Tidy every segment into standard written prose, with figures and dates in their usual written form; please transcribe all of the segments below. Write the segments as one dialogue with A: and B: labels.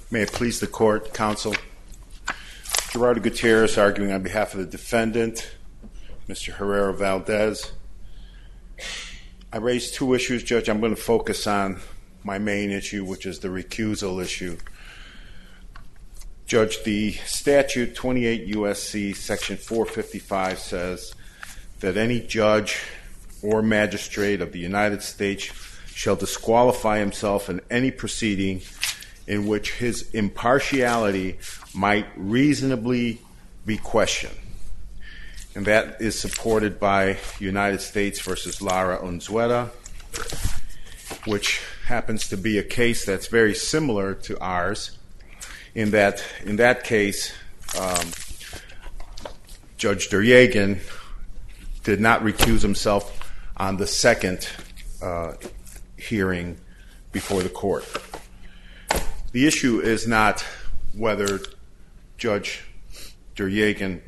A: May it please the court, counsel. Gerardo Gutierrez arguing on behalf of the defendant, Mr. Herrera Valdez. I raised two issues, Judge. I'm going to focus on my main issue, which is the recusal issue. Judge, the statute 28 U.S.C. section 455 says that any judge or magistrate of the United States shall disqualify himself in any proceeding in which his impartiality might reasonably be questioned. And that is supported by United States versus Lara Unzueta, which happens to be a case that's very similar to ours. In that case, Judge Duryagan did not recuse himself on the second hearing before the court. The issue is not whether Judge Duryagan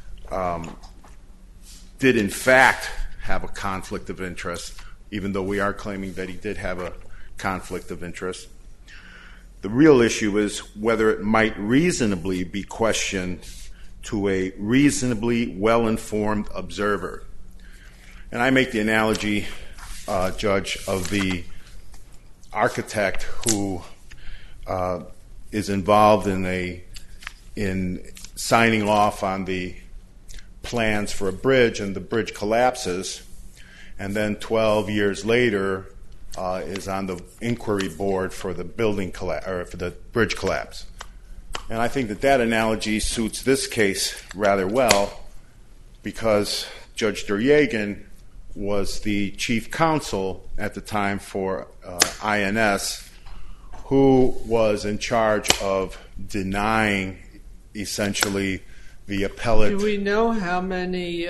A: did in fact have a conflict of interest, even though we are claiming that he did have a conflict of interest. The real issue is whether it might reasonably be questioned to a reasonably well-informed observer. And I make the analogy, Judge, of the architect who is involved in signing off on the plans for a bridge, and the bridge collapses, and then 12 years later is on the inquiry board for the for the bridge collapse. And I think that analogy suits this case rather well, because Judge Duryagan was the chief counsel at the time for INS, who was in charge of denying essentially the appellate.
B: Do we know how many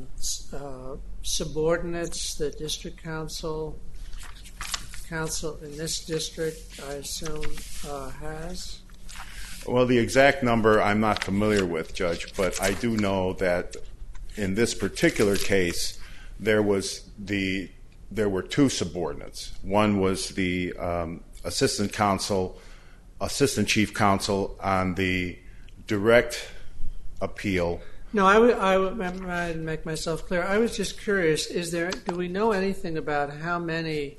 B: subordinates the district counsel in this district, I assume, has?
A: Well, the exact number I'm not familiar with, Judge, but I do know that in this particular case there were two subordinates. One was the assistant chief counsel on the direct appeal.
B: No, I didn't make myself clear. I was just curious, do we know anything about how many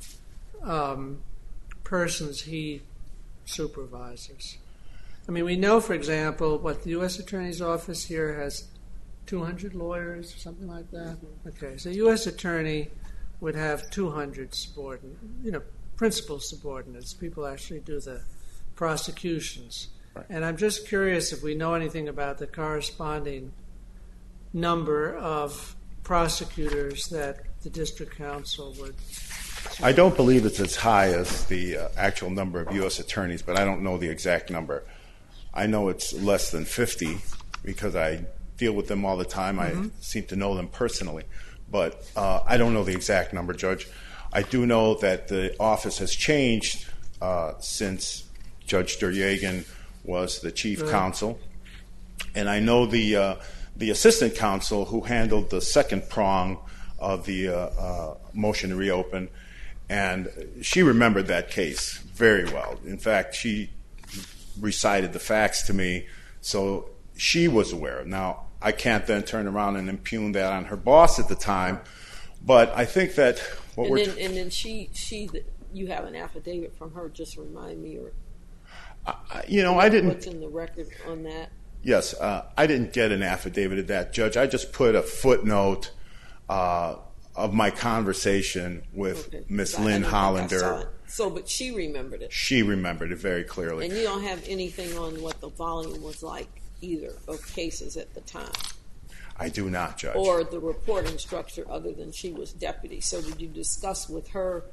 B: persons he supervises? I mean, we know, for example, what the U.S. Attorney's Office here has 200 lawyers or something like that. Okay, so the U.S. Attorney would have 200 principal subordinates. People actually do the prosecutions.
A: Right.
B: And I'm just curious if we know anything about the corresponding number of prosecutors that the district counsel would.
A: I don't believe it's as high as the actual number of U.S. attorneys, but I don't know the exact number. I know it's less than 50 because I deal with them all the time. I seem to know them personally, but I don't know the exact number, Judge. I do know that the office has changed since Judge Duryagan was the chief counsel, and I know the assistant counsel who handled the second prong of the motion to reopen, and she remembered that case very well. In fact, she recited the facts to me, so she was aware. Now, I can't then turn around and impugn that on her boss at the time, but I think that what
C: and then you have an affidavit from her. Just remind me, or
A: I didn't.
C: What's in the record on that?
A: Yes, I didn't get an affidavit of that, Judge. I just put a footnote of my conversation with Miss Lynn Hollander.
C: So, but she remembered it.
A: She remembered it very clearly.
C: And you don't have anything on what the volume was like either of cases at the time?
A: I do not, Judge.
C: Or the reporting structure other than she was deputy. So did you discuss with her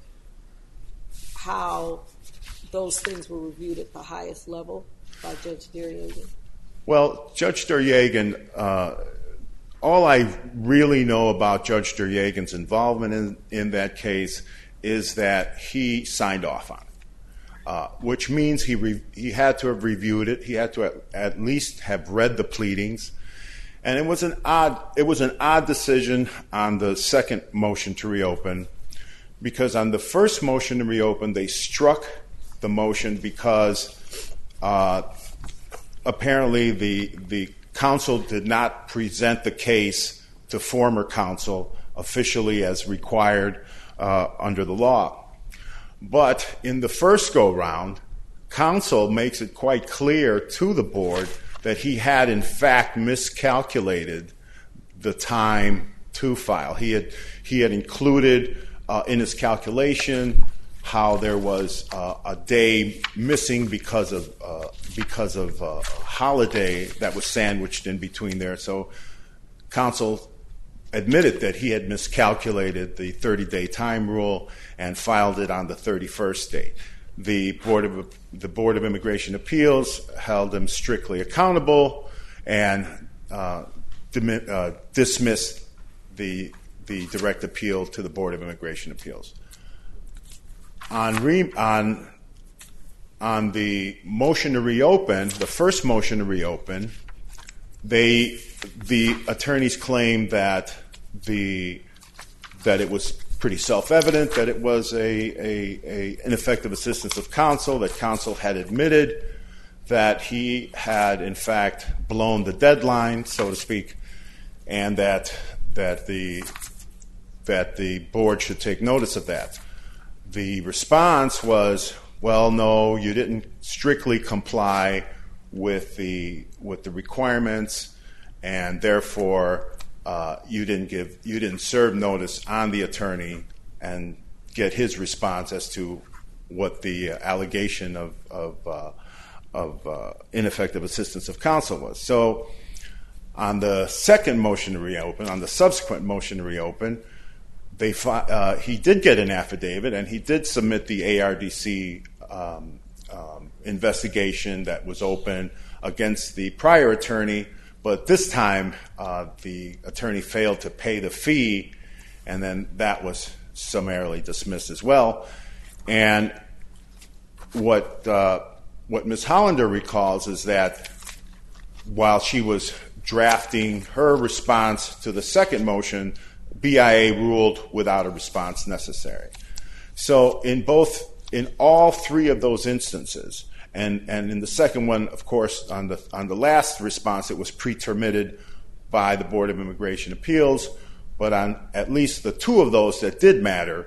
C: how those things were reviewed at the highest level by Judge Duryagan?
A: Well, Judge Duryagan, all I really know about Judge Duryagan's involvement in that case is that he signed off on it, which means he had to have reviewed it. He had to at least have read the pleadings, and it was an odd decision on the second motion to reopen, because on the first motion to reopen they struck the motion because apparently the counsel did not present the case to former counsel officially as required under the law. But in the first go-round, counsel makes it quite clear to the board that he had in fact miscalculated the time to file. He had included in his calculation how there was a day missing because of a holiday that was sandwiched in between there. So counsel admitted that he had miscalculated the 30-day time rule and filed it on the 31st date. The Board of Immigration Appeals held him strictly accountable and dismissed the direct appeal to the Board of Immigration Appeals. On the motion to reopen, the first motion to reopen, the attorneys claimed that it was pretty self-evident that it was a ineffective assistance of counsel, that counsel had admitted that he had in fact blown the deadline, so to speak, and that the board should take notice of that. The response was, well, no, you didn't strictly comply with the requirements, and therefore you didn't serve notice on the attorney and get his response as to what the allegation of ineffective assistance of counsel was. So on the second motion to reopen, on the subsequent motion to reopen, he did get an affidavit, and he did submit the ARDC investigation that was open against the prior attorney, but this time the attorney failed to pay the fee, and then that was summarily dismissed as well. And what Ms. Hollander recalls is that while she was drafting her response to the second motion, BIA ruled without a response necessary. So in all three of those instances, and in the second one, of course, on the last response, it was pre-terminated by the Board of Immigration Appeals, but on at least the two of those that did matter,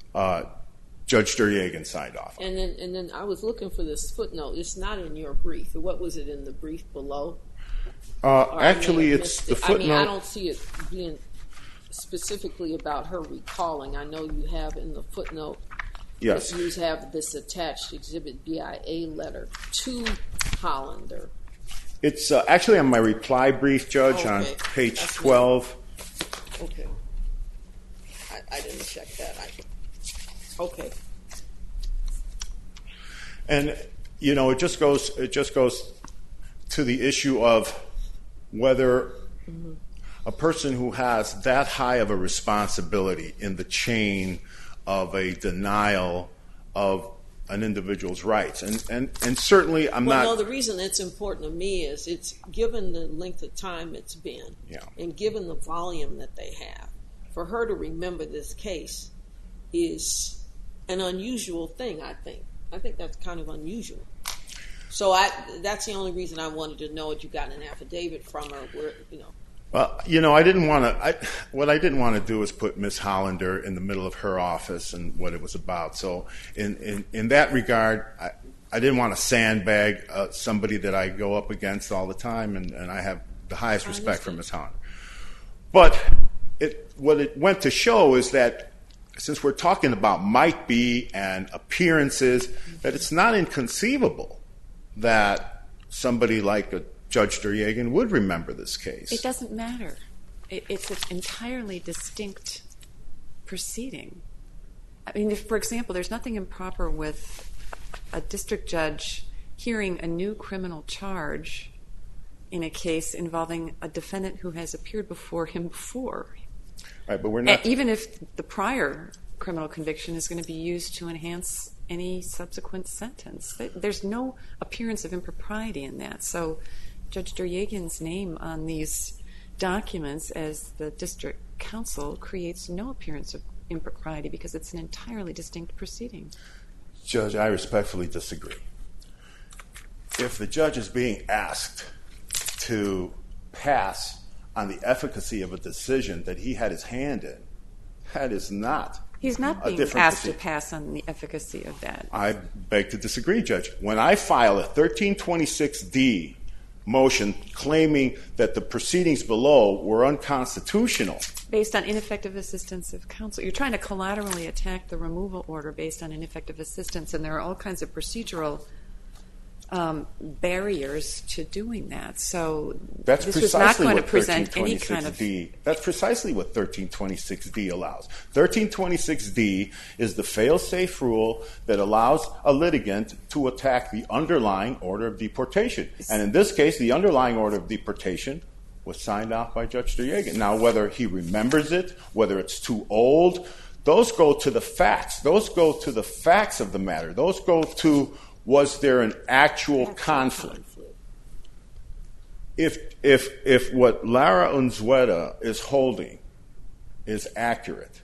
A: Judge Duryagan signed off.
C: And then I was looking for this footnote. It's not in your brief. What was it in the brief below?
A: Actually, it's the footnote.
C: I don't see it being specifically about her recalling. I know you have in the footnote.
A: Yes.
C: You have this attached exhibit BIA letter to Hollander.
A: It's actually on my reply brief, Judge, on page 12.
C: Okay. I didn't check that. Okay.
A: And it just goes to the issue of whether a person who has that high of a responsibility in the chain of a denial of an individual's rights, and certainly I'm not.
C: Well, no, the reason it's important to me is it's given the length of time it's been, and given the volume that they have, for her to remember this case is an unusual thing. I think that's kind of unusual. So that's the only reason I wanted to know if you got an affidavit from her.
A: Well, I didn't want to. What I didn't want to do is put Ms. Hollander in the middle of her office and what it was about. So, in that regard, I didn't want to sandbag somebody that I go up against all the time, and I have the highest respect for Ms. Hollander. But what it went to show is that since we're talking about might be and appearances, that it's not inconceivable that somebody like a Judge Duryagan would remember this case.
D: It doesn't matter. It's an entirely distinct proceeding. I mean, for example, there's nothing improper with a district judge hearing a new criminal charge in a case involving a defendant who has appeared before him before.
A: Right, but we're not.
D: Even if the prior criminal conviction is going to be used to enhance any subsequent sentence. There's no appearance of impropriety in that. So Judge Duryagan's name on these documents as the district counsel creates no appearance of impropriety because it's an entirely distinct proceeding.
A: Judge, I respectfully disagree. if the judge is being asked to pass on the efficacy of a decision that he had his hand in, that is not
D: He's not being asked to pass on the efficacy of that.
A: I beg to disagree, Judge. When I file a 1326D motion claiming that the proceedings below were unconstitutional.
D: Based on ineffective assistance of counsel. You're trying to collaterally attack the removal order based on ineffective assistance, and there are all kinds of procedural barriers to doing that. So
A: that's
D: this was not going to present
A: any
D: kind of...
A: That's precisely what 1326D allows. 1326D is the fail-safe rule that allows a litigant to attack the underlying order of deportation. And in this case, the underlying order of deportation was signed off by Judge Derjagan. Now, whether he remembers it, whether it's too old, those go to the facts. Those go to the facts of the matter. Those go to, was there an actual conflict? If what Lara Unzueta is holding is accurate,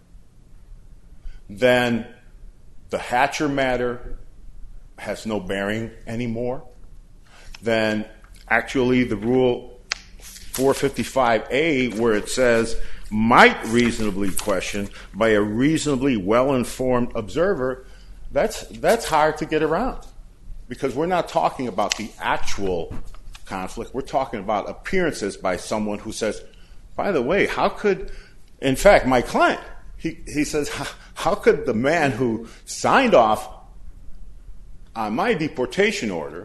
A: then the Hatcher matter has no bearing anymore. Then actually the rule 455A, where it says might reasonably question by a reasonably well-informed observer, that's hard to get around, because we're not talking about the actual conflict. We're talking about appearances by someone who says, by the way, how could, in fact, my client, he says, how could the man who signed off on my deportation order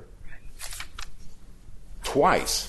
A: twice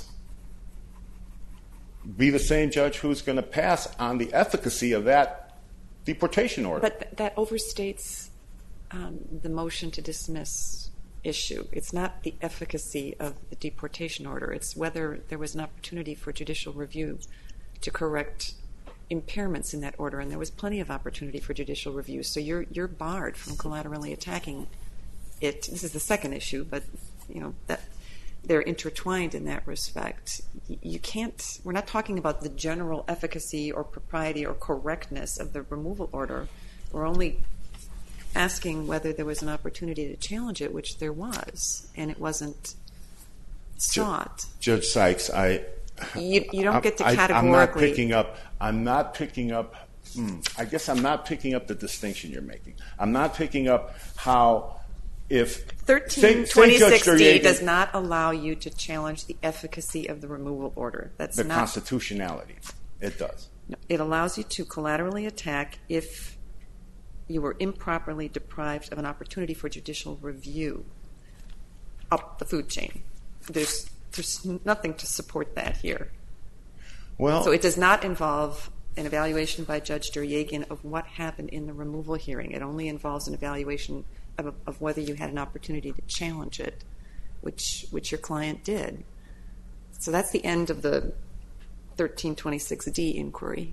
A: be the same judge who's going to pass on the efficacy of that deportation order?
D: But that overstates the motion to dismiss issue. It's not the efficacy of the deportation order. It's whether there was an opportunity for judicial review to correct impairments in that order, and there was plenty of opportunity for judicial review. So you're barred from collaterally attacking it. This is the second issue, but that they're intertwined in that respect. You can't. We're not talking about the general efficacy or propriety or correctness of the removal order. We're only asking whether there was an opportunity to challenge it, which there was, and it wasn't sought.
A: Judge Sykes,
D: you don't get to categorically.
A: I'm not picking up. I guess I'm not picking up the distinction you're making. I'm not picking up how, if
D: 1326D does not allow you to challenge the efficacy of the removal order. That's
A: the
D: not
A: constitutionality. It does.
D: No, it allows you to collaterally attack if you were improperly deprived of an opportunity for judicial review up the food chain. There's nothing to support that here.
A: Well,
D: so it does not involve an evaluation by Judge Derjagan of what happened in the removal hearing. It only involves an evaluation of whether you had an opportunity to challenge it, which your client did. So that's the end of the 1326D inquiry.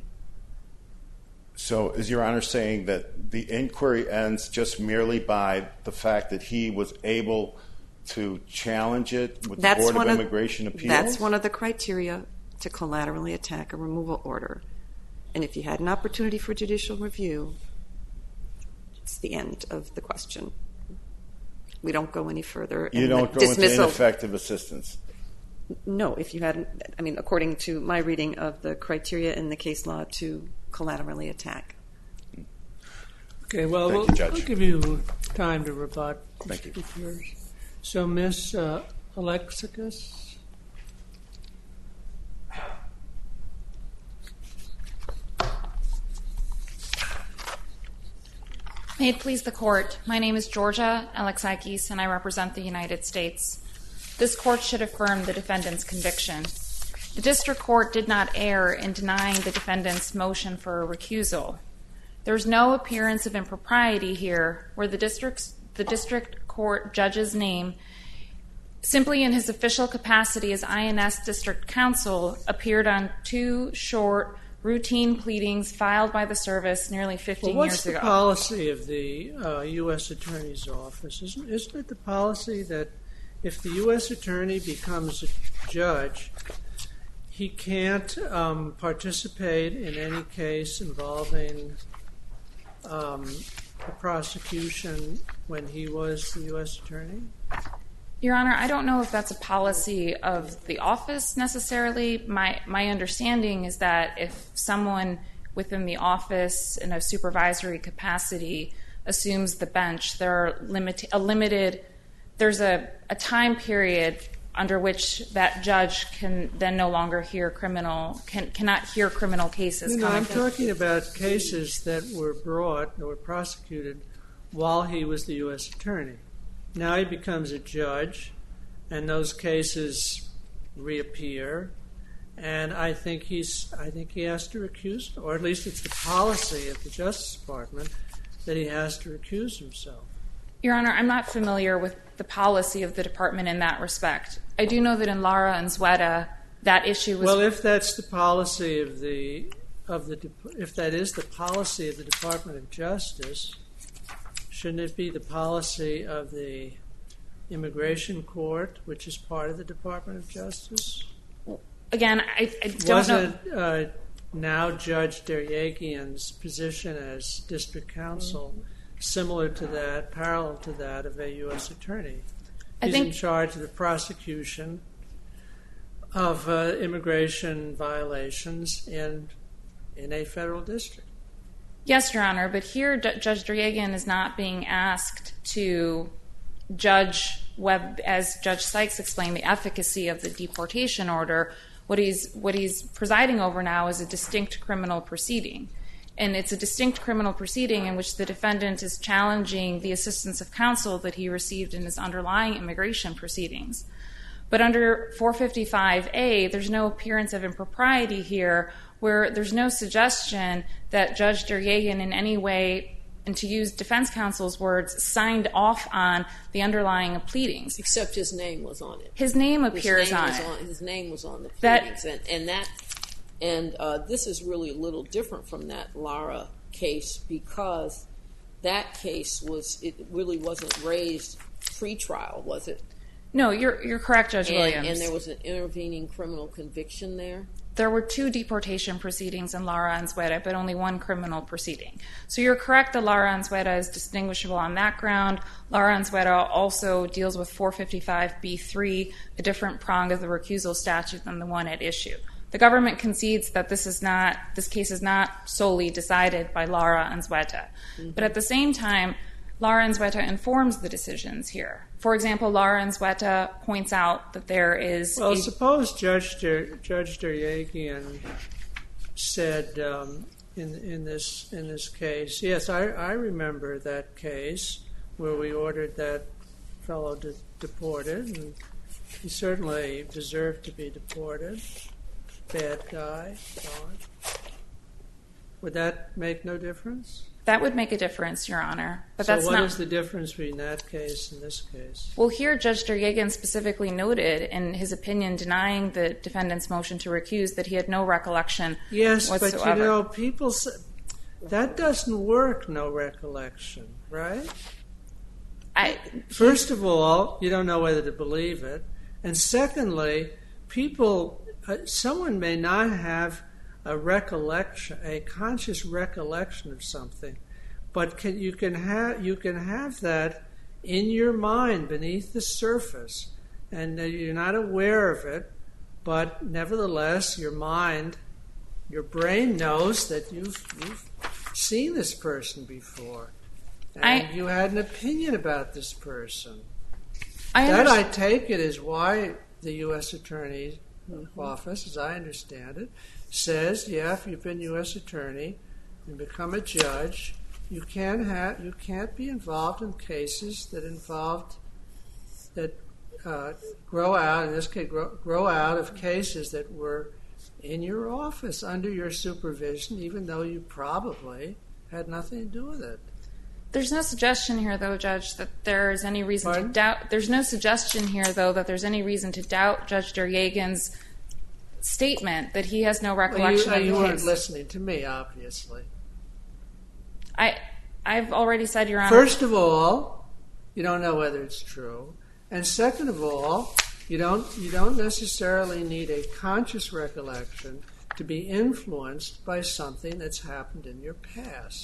A: So is Your Honor saying that the inquiry ends just merely by the fact that he was able to challenge it with the Board of Immigration Appeals?
D: That's one of the criteria to collaterally attack a removal order. And if you had an opportunity for judicial review, it's the end of the question. We don't go any further.
A: You don't go into ineffective assistance?
D: No, if you hadn't, according to my reading of the criteria in the case law, to collaterally attack.
B: Okay, well, I'll give you time to rebut.
A: Thank you.
B: So, Ms. Alexakis?
E: May it please the Court, my name is Georgia Alexakis, and I represent the United States. This Court should affirm the defendant's conviction. The District Court did not err in denying the defendant's motion for a recusal. There is no appearance of impropriety here where the District Court judge's name, simply in his official capacity as INS District Counsel, appeared on two short, routine pleadings filed by the service nearly 15 years ago.
B: What's the policy of the U.S. Attorney's Office? Isn't it the policy that if the U.S. Attorney becomes a judge, he can't participate in any case involving a prosecution when he was the U.S. Attorney?
E: Your Honor, I don't know if that's a policy of the office necessarily. My understanding is that if someone within the office in a supervisory capacity assumes the bench, there's a time period under which that judge can then no longer cannot hear criminal cases.
B: I'm talking about cases that were brought or prosecuted while he was the U.S. attorney. Now he becomes a judge, and those cases reappear, and I think he has to recuse, or at least it's the policy of the Justice Department that he has to recuse himself.
E: Your Honor, I'm not familiar with the policy of the department in that respect. I do know that in Lara and Zweta, that issue was...
B: Well, if that's the policy if that is the policy of the Department of Justice, shouldn't it be the policy of the Immigration Court, which is part of the Department of Justice?
E: Again, I don't know...
B: Wasn't now Judge Deryagian's position as district counsel similar to that, parallel to that of a U.S. attorney? He's in charge of the prosecution of immigration violations in a federal district.
E: Yes, Your Honor, but here Judge Deryagian is not being asked to judge, as Judge Sykes explained, the efficacy of the deportation order. What he's presiding over now is a distinct criminal proceeding. And it's a distinct criminal proceeding in which the defendant is challenging the assistance of counsel that he received in his underlying immigration proceedings. But under 455A, there's no appearance of impropriety here, where there's no suggestion that Judge Deryagian in any way, and to use defense counsel's words, signed off on the underlying pleadings.
C: Except his name was on it.
E: His name appears on it.
C: His name was on the pleadings. And this is really a little different from that Lara case, because that case really wasn't raised pre-trial, was it?
E: No, you're correct, Judge Williams.
C: And there was an intervening criminal conviction there?
E: There were 2 deportation proceedings in Lara and Zweta, but only 1 criminal proceeding. So you're correct that Lara and Zweta is distinguishable on that ground. Lara and Zweta also deals with 455B3, a different prong of the recusal statute than the one at issue. The government concedes that this case is not solely decided by Lara and Zweta. Mm-hmm. But at the same time, Lara and Zweta informs the decisions here. For example, Lara and Zweta points out that there is...
B: Well, suppose Judge Deryagian said in this case, yes, I remember that case where we ordered that fellow deported, and he certainly deserved to be deported. Bad guy. Would that make no difference?
E: That would make a difference, Your Honor. But
B: so
E: that's
B: what is the difference between that case and this case?
E: Well, here Judge Deryagian specifically noted in his opinion denying the defendant's motion to recuse that he had no recollection whatsoever.
B: Yes, but you know, people say, that doesn't work, no recollection, right? First of all, you don't know whether to believe it. And secondly, someone may not have a conscious recollection of something, but you can have that in your mind beneath the surface, and you're not aware of it, but nevertheless your brain knows that you've seen this person before, and you had an opinion about this person. I take it is why the U.S. Attorney's Office, as I understand it, says, yeah, if you've been U.S. Attorney and become a judge, you can't be involved in cases that grow out, in this case, grow out of cases that were in your office under your supervision, even though you probably had nothing to do with it.
E: There's no suggestion here, though, Judge, that there's any reason to doubt. There's no suggestion here, though, that there's any reason to doubt Judge Deryagian's statement that he has no recollection of the case.
B: You weren't listening to me, obviously.
E: I've already said, Your Honor.
B: First of all, you don't know whether it's true, and second of all, you don't necessarily need a conscious recollection to be influenced by something that's happened in your past.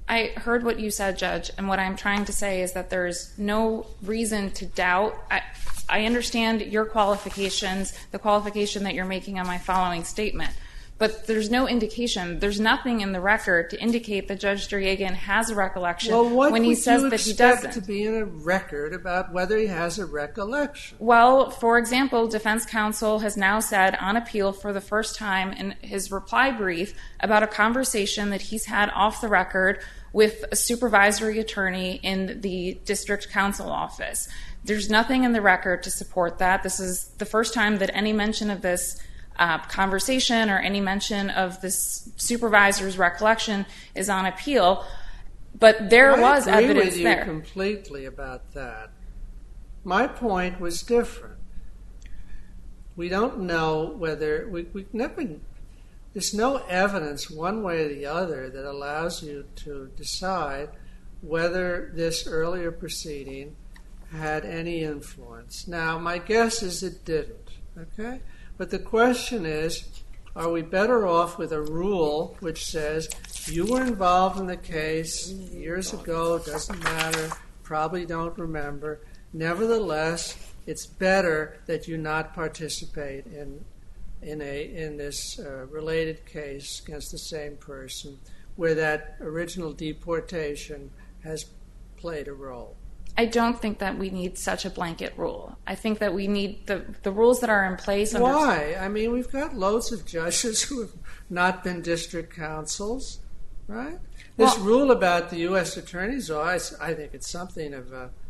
E: I heard what you said, Judge, and what I'm trying to say is that there's no reason to doubt. I understand your qualifications, the qualification that you're making on my following statement, but there's no indication, there's nothing in the record to indicate that Judge Daryagan has a recollection when he says that he doesn't.
B: Well, what would you expect to be in a record about whether he has a recollection?
E: Well, for example, defense counsel has now said on appeal for the first time in his reply brief about a conversation that he's had off the record with a supervisory attorney in the district counsel office. There's nothing in the record to support that. This is the first time that any mention of this conversation or any mention of this supervisor's recollection is on appeal, but there was evidence there.
B: I agree with you completely about that. My point was different. We don't know whether there's no evidence one way or the other that allows you to decide whether this earlier proceeding had any influence. Now, my guess is it didn't, okay? But the question is, are we better off with a rule which says, you were involved in the case years ago, doesn't matter, probably don't remember. Nevertheless, it's better that you not participate in this related case against the same person where that original deportation has played a role.
E: I don't think that we need such a blanket rule. I think that we need the rules that are in place.
B: Why? I mean, we've got loads of judges who have not been district counsels, right? This rule about the U.S. Attorney's Office, I think it's something of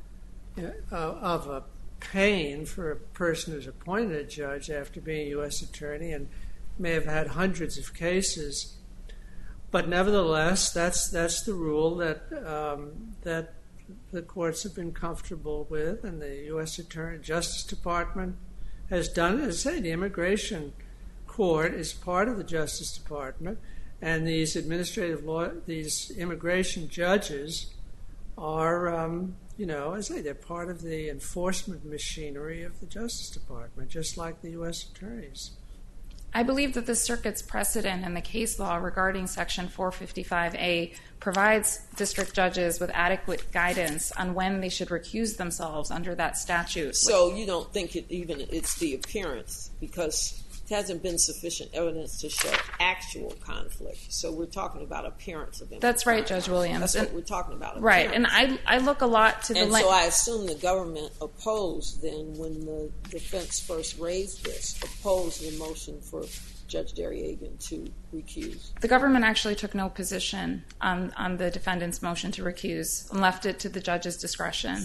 B: a pain for a person who's appointed a judge after being a U.S. attorney and may have had hundreds of cases. But nevertheless, that's the rule that the courts have been comfortable with, and the U.S. Justice Department has done it. As I say, the Immigration Court is part of the Justice Department, and these immigration judges are, as I say, they're part of the enforcement machinery of the Justice Department, just like the U.S. attorneys.
E: I believe that the circuit's precedent in the case law regarding Section 455A provides district judges with adequate guidance on when they should recuse themselves under that statute.
C: So you don't think it's the appearance, because it hasn't been sufficient evidence to show actual conflict. So we're talking about appearance of impropriety.
E: That's right, Judge Williams.
C: That's what we're talking about.
E: Right, and I look a lot to the...
C: And so I assume the government opposed then, when the defense first raised this, opposed the motion for Judge Daryagan to recuse.
E: The government actually took no position on the defendant's motion to recuse and left it to the judge's discretion.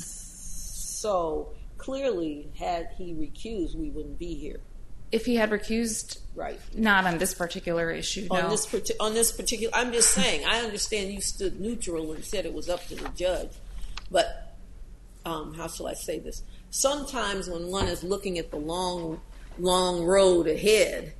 C: So clearly, had he recused, we wouldn't be here.
E: If he had recused,
C: right?
E: Not on this particular issue, no.
C: On this particular, I'm just saying, I understand you stood neutral and said it was up to the judge, but how shall I say this? Sometimes when one is looking at the long road ahead,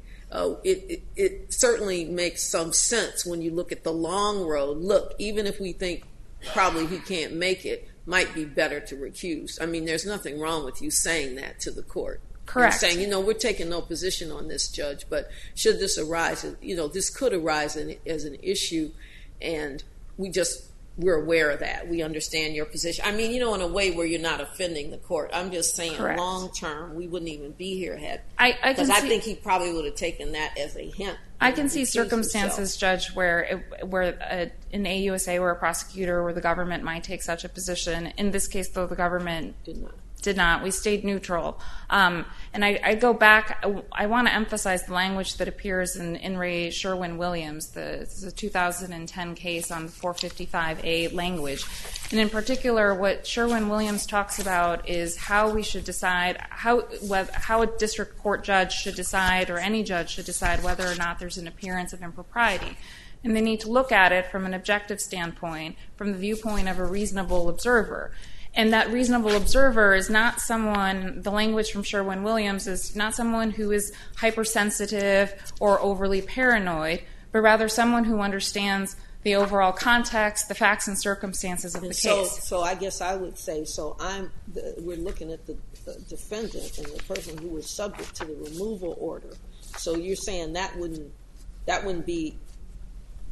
C: it certainly makes some sense when you look at the long road. Look, even if we think probably he can't make it, might be better to recuse. I mean, there's nothing wrong with you saying that to the court.
E: Correct.
C: And saying, we're taking no position on this, Judge, but should this arise, this could arise as an issue, and we're aware of that. We understand your position. I mean, in a way where you're not offending the court. I'm just saying,
E: correct,
C: long term, we wouldn't even be here
E: because
C: I think he probably would have taken that as a hint.
E: I can see circumstances, Judge, where in AUSA where a prosecutor or the government might take such a position. In this case, though, the government did not. We stayed neutral. And I go back. I want to emphasize the language that appears in Ray Sherwin-Williams, the 2010 case on the 455A language. And in particular, what Sherwin-Williams talks about is how we should decide, how a district court judge should decide, or any judge should decide, whether or not there's an appearance of impropriety. And they need to look at it from an objective standpoint, from the viewpoint of a reasonable observer. And that reasonable observer is not someone, the language from Sherwin-Williams is not someone who is hypersensitive or overly paranoid, but rather someone who understands the overall context, the facts and circumstances of the case.
C: So I guess I would say, we're looking at the defendant and the person who was subject to the removal order. So you're saying that wouldn't be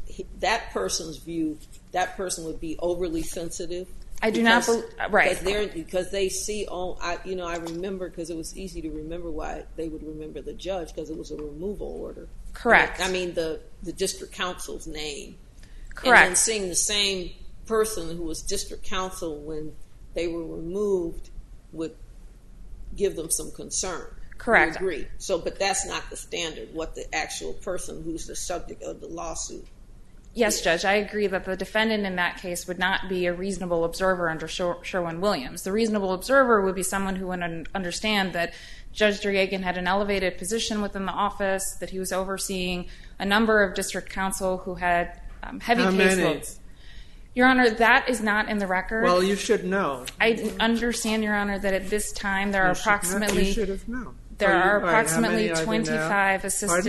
C: that person's view, that person would be overly sensitive.
E: I do not believe, right.
C: Because they see, I remember, because it was easy to remember why they would remember the judge, because it was a removal order.
E: Correct.
C: I mean, the district counsel's name.
E: Correct.
C: And then seeing the same person who was district counsel when they were removed would give them some concern.
E: Correct.
C: I agree. So, but that's not the standard, what the actual person who's the subject of the lawsuit.
E: Yes, Judge, I agree that the defendant in that case would not be a reasonable observer under Sherwin-Williams. The reasonable observer would be someone who would understand that Judge Driegan had an elevated position within the office, that he was overseeing a number of district counsel who had heavy caseloads. Your Honor, that is not in the record.
B: Well, you should know.
E: I understand, Your Honor, that at this time there are approximately...
B: You should have known.
E: There are approximately
B: right,
E: 25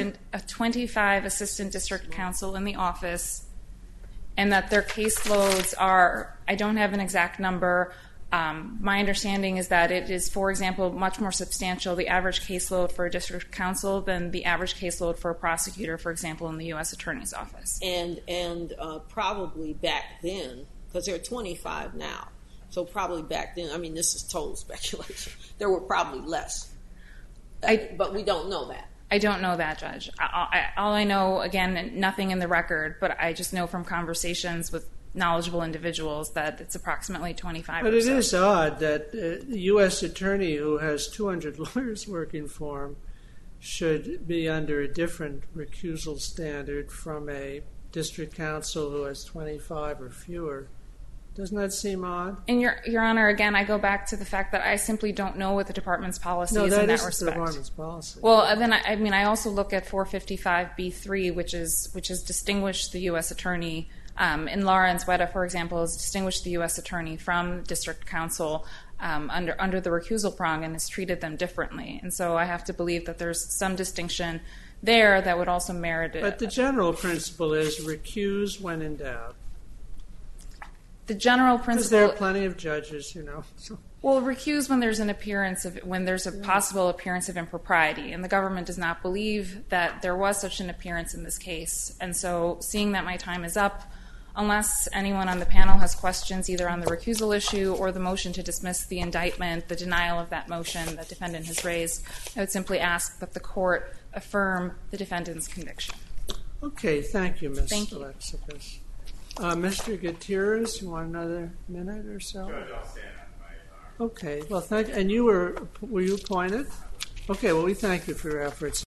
E: assistant district counsel in the office, and that their caseloads are, I don't have an exact number. My understanding is that it is, for example, much more substantial, the average caseload for a district counsel than the average caseload for a prosecutor, for example, in the U.S. Attorney's Office.
C: And probably back then, because there are 25 now, so probably back then, I mean, this is total speculation, there were probably less. But we don't know that.
E: I don't know that, Judge. All I know, again, nothing in the record, but I just know from conversations with knowledgeable individuals that it's approximately 25
B: But
E: or
B: it
E: so.
B: is odd that the U.S. attorney who has 200 lawyers working for him should be under a different recusal standard from a district counsel who has 25 or fewer. Doesn't that seem odd?
E: And Your Honor, again, I go back to the fact that I simply don't know what the department's policy is in that respect.
B: No, that is the department's policy.
E: Well, then I also look at 455B3, which is distinguished the U.S. attorney in Lawrence Weta, for example, has distinguished the U.S. attorney from district counsel under the recusal prong and has treated them differently. And so I have to believe that there's some distinction there that would also merit it.
B: But the general principle is recuse when in doubt.
E: The general principle...
B: Because there are plenty of judges, you know. So.
E: Well, recuse when there's a possible appearance of impropriety, and the government does not believe that there was such an appearance in this case. And so, seeing that my time is up, unless anyone on the panel has questions either on the recusal issue or the motion to dismiss the indictment, the denial of that motion that defendant has raised, I would simply ask that the court affirm the defendant's conviction.
B: Okay, thank you, Ms.
E: Thank you.
B: Alexakis. Mr. Gutierrez, you want another minute or so?
A: Judge, I'll stand on my arm.
B: Okay, well, thank you. And were you appointed? Okay, well, we thank you for your efforts.